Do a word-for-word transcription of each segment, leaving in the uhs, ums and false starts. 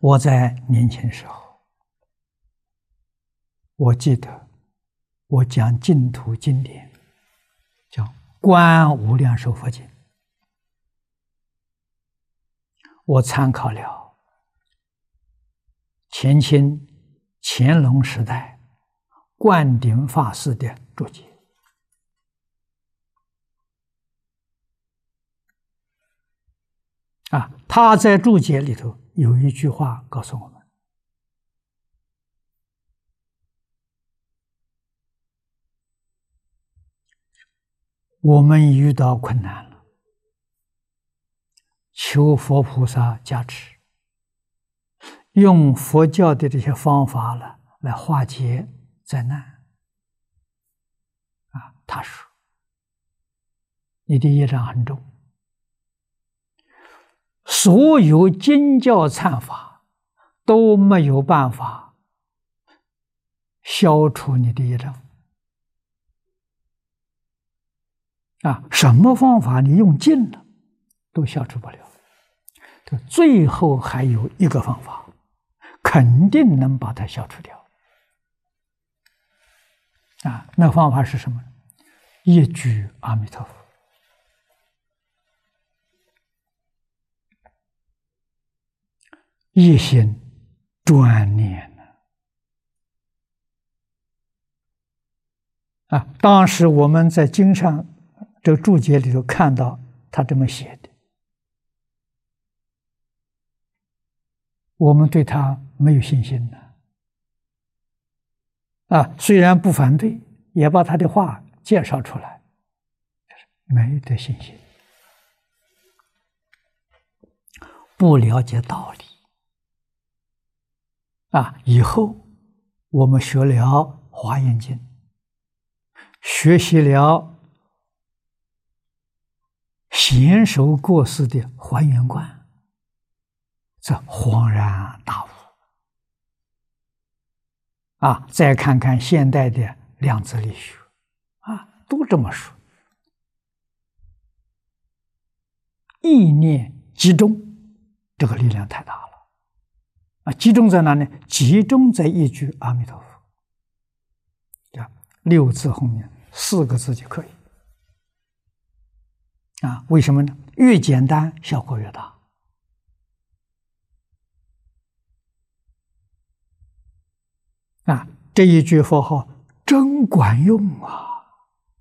我在年轻时候，我记得我讲净土经典，叫《观无量寿佛经》，我参考了前清乾隆时代灌顶法师的注解。啊，他在注解里头有一句话告诉我们：我们遇到困难了，求佛菩萨加持，用佛教的这些方法了来化解灾难。啊，他说：“你的业障很重。”所有经教忏法都没有办法消除你的业障啊！什么方法你用尽了，都消除不了。最后还有一个方法，肯定能把它消除掉啊！那方法是什么？一句阿弥陀佛。一心专念啊！当时我们在经上这个注解里头看到他这么写的，我们对他没有信心的啊！虽然不反对，也把他的话介绍出来，没得信心，不了解道理。啊！以后我们学了《华严经》，学习了贤首过世的还原观，这恍然大悟。啊！再看看现代的量子力学，啊，都这么说。意念集中，这个力量太大了。啊，集中在哪里？集中在一句阿弥陀佛，啊，六字后面四个字就可以。啊，为什么呢？越简单，效果越大。啊，这一句佛号真管用啊！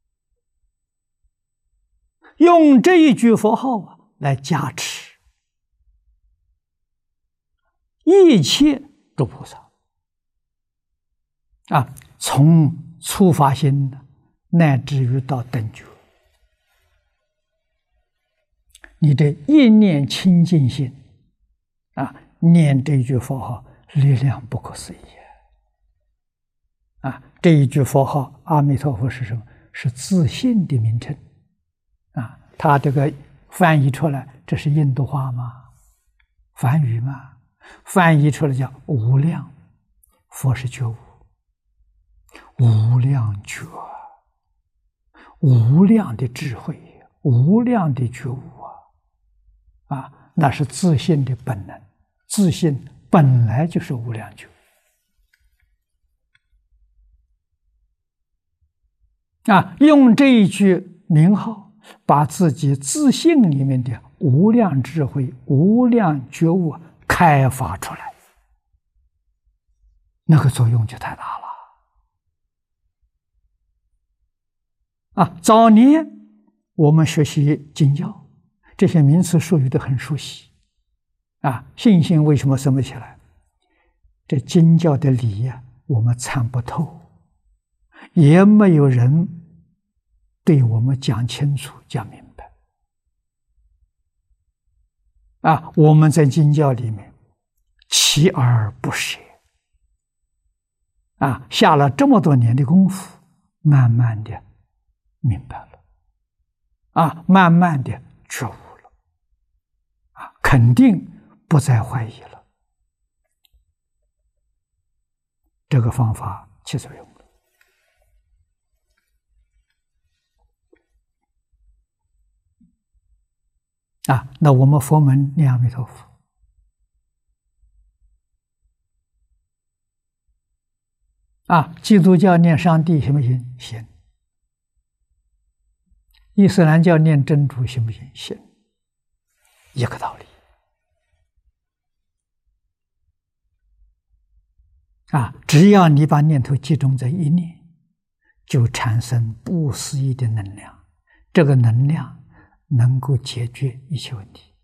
用这一句佛号啊来加持一切诸菩萨啊，从初发心乃至于到等觉，你的一念清净心啊，念这一句佛号，力量不可思议啊！这一句佛号阿弥陀佛是什么？是自信的名称啊！它这个翻译出来，这是印度话吗？梵语吗？翻译出来叫无量，佛是觉悟，无量觉，无量的智慧，无量的觉悟啊！啊，那是自信的本能，自信本来就是无量觉啊！用这一句名号，把自己自信里面的无量智慧、无量觉悟开发出来，那个作用就太大了啊！早年我们学习经教，这些名词术语都很熟悉啊。信心为什么生不起来？这经教的理呀、啊，我们参不透，也没有人对我们讲清楚、讲明白啊。我们在经教里面锲而不舍啊，下了这么多年的功夫，慢慢的明白了啊，慢慢的觉悟了啊，肯定不再怀疑了。这个方法起作用了啊！那我们佛门念阿弥陀佛， 啊，基督教念上帝行不行？行。伊斯兰教念真主行不行？行。一个道理。啊，只要你把念头集中在一念，就产生不思议的能量，这个能量能够解决一切问题。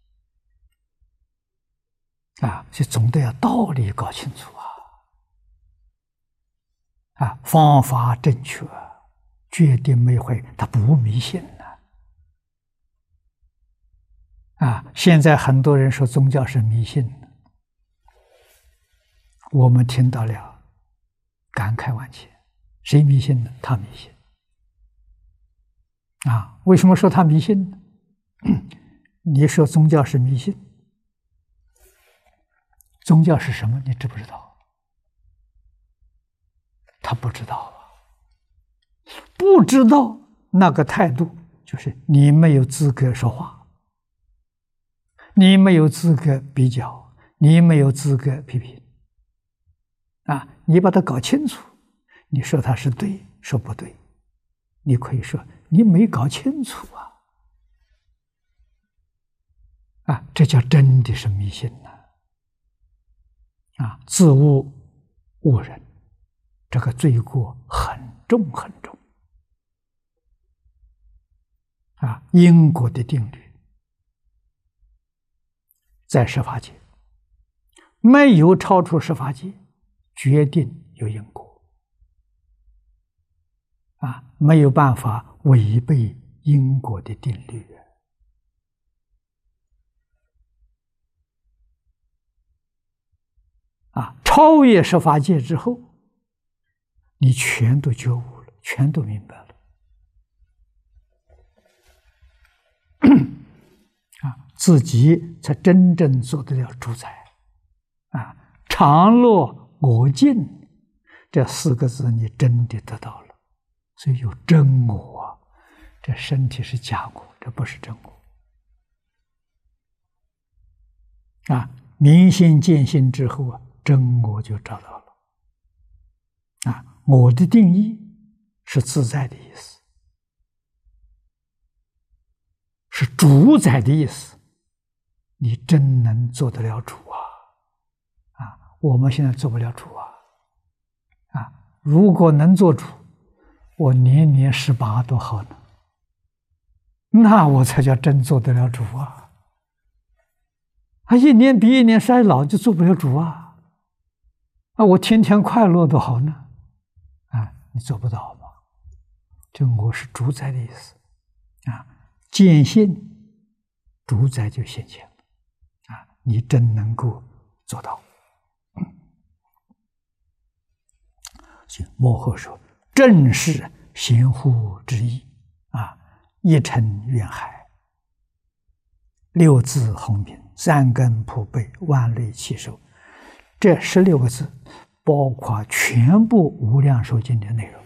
啊，所以总得要道理搞清楚啊！啊，方法正确，决定没会，他不迷信呢。啊，现在很多人说宗教是迷信的，我们听到了，感慨万千。谁迷信呢？他迷信。啊，为什么说他迷信呢？你说宗教是迷信，宗教是什么？你知不知道？他不知道啊，不知道那个态度就是你没有资格说话，你没有资格比较，你没有资格批评。啊，你把它搞清楚，你说它是对，说不对，你可以说你没搞清楚啊。啊，这叫真的是迷信呐！啊，自误误人，这个罪过很重很重。啊，因果的定律在十法界，没有超出十法界，决定有因果。啊，没有办法违背因果的定律。啊，超越十法界之后，你全都觉悟了，全都明白了。啊，自己才真正做得了主宰。啊，常乐我净这四个字，你真的得到了。所以有真我啊，这身体是假我，这不是真我。啊，明心见性之后啊，真我就找到了。啊，我的定义是自在的意思，是主宰的意思。你真能做得了主啊！啊，我们现在做不了主啊！啊，如果能做主，我年年十八多好呢，那我才叫真做得了主啊！啊，一年比一年衰老，就做不了主啊！啊，我天天快乐多好呢！啊，你做不到吗？这我是主宰的意思啊，见性主宰就现前了啊！你真能够做到。所以幕后说，正是贤护之意啊，一尘愿海，六字洪名，三根普被，万类齐受。这十六个字包括全部无量寿经的内容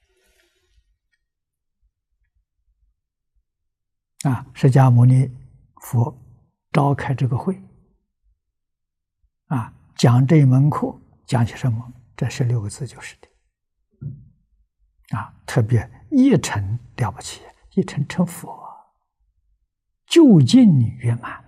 啊！释迦牟尼佛召开这个会啊，讲这一门课，讲些什么？这十六个字就是的啊！特别一尘了不起，一尘成佛，究竟圆满。